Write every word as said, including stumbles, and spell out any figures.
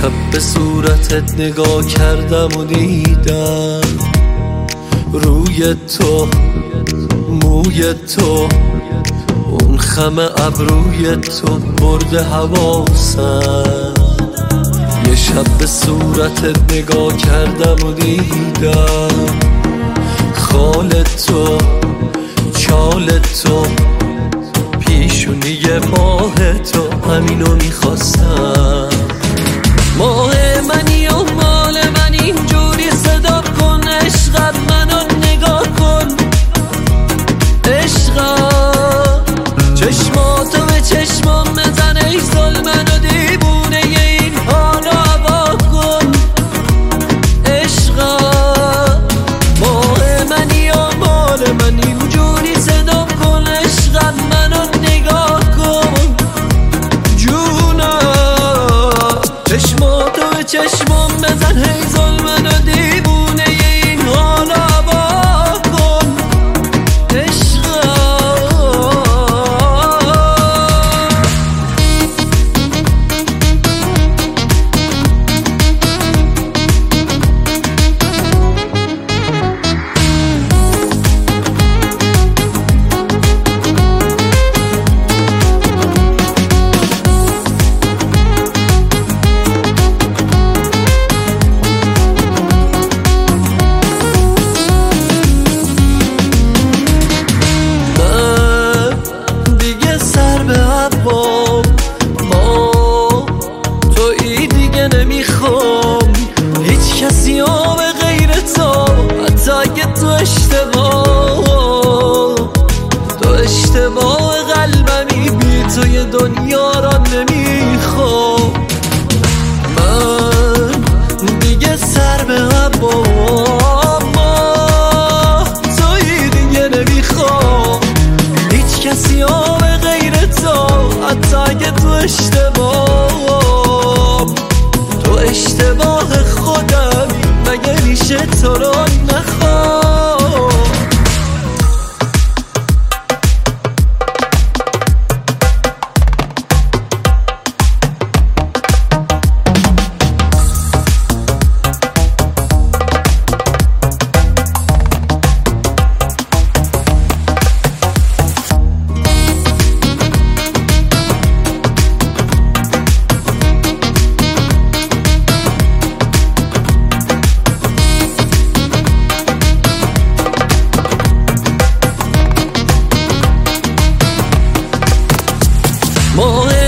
شب به صورتت نگاه کردم و دیدم روی تو موی تو اون خم ابروی تو برده حواسم. یه شب به صورتت نگاه کردم و دیدم خال تو چال تو پیشونی ماه تو همینو میخواستم. ماه منی و مال من اینجوری صدا کن عشقت منو نگاه کن عشقم چشماتو به چشمام بزن ای ظلمن و دیوونه ی این حالو هوا کن عشقم. ماه منی و مال من اینجوری صدا کن عشقت منو نگاه کن جونم چشماتو به چشمام بزن ای ظلمن و دیوونه ی این حالو هوا کن عشقم. نمیخوام هیچ کسی ها به غیر تو حتی اگه تو اشتباه تو اشتباه قلبمی بی توی دنیا را نمیخوام. من دیگه سر به هوام توی دیگه نمیخوام هیچ کسی ها به غیر تو حتی اگه تو اشتباه اشتباه خودم مگه میشه تو رو نخوام. ماه